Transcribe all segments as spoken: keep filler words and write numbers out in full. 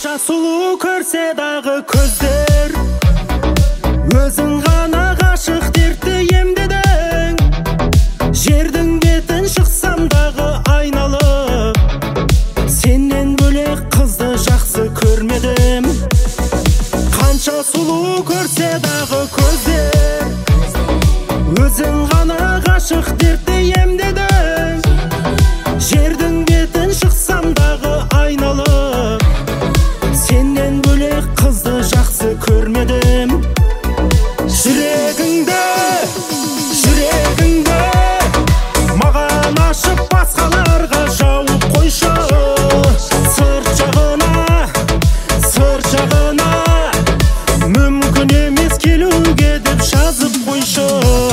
Қанша сұлу көрсе дағы көздер, өзің ғана ғашық дертті емдедің. Жердің бетін шықсам дағы айналып, сенен бөлек қызды жақсы көрмедім. Қанша сұлу көрсе дағы көздер, өзің ғана ғашық дертті емдедің. Жердің бетін шықсам дағы айналып, сенен бөлек қызды жақсы көрмедім. Жүрегіңді, жүрегіңді маған ашып басқаларға жауып қойшы. Сырт жағына, сырт жағына мүмкін емес келуге деп жазып қойшы.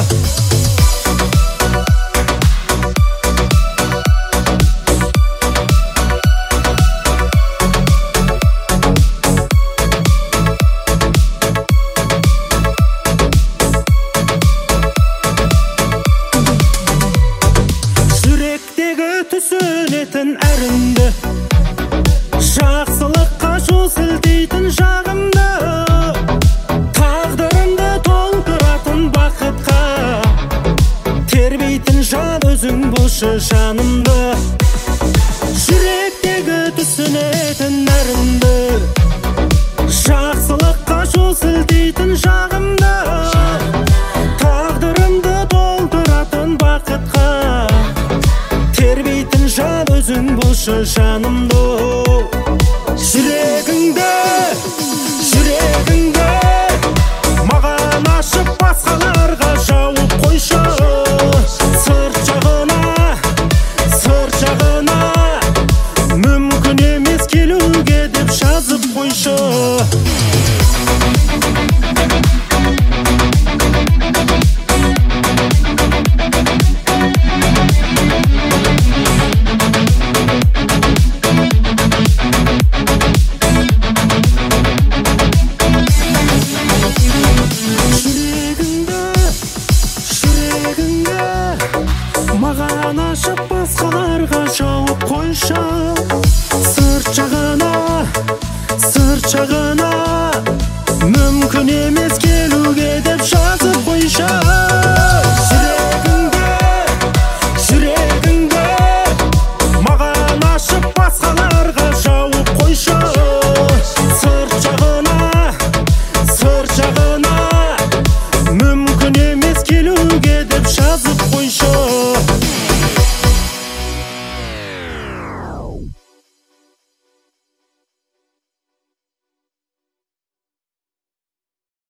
Түсінетін әрімді, жақсылыққа жол сілтейтін жағымды, тағдырымды толтыратын бақытқа тербейтін жан өзің болшы жанымды. Жүректегі түсінетін әрімді, жақсылыққа жол сілтейтін жағымды, тағдырымды толтыратын бақытқа тербейтін жан өзің болшы жанымды. Жүрегіңді, жүрегіңді маған ашып басқаларға жауып қойшы. Сырт жағына, сырт жағына мүмкін емес келуге деп жазып қойшы. Маған ашып басқаларға жауып қойшы. Сырт жағына, сырт жағына мүмкін емес келуге деп жазып қойшы. Жүрегіңді, жүрегіңді маған ашып басқаларға жауып қойшы. Сырт жағына, сырт жағына мүмкін емес келуге деп жазып қойшы.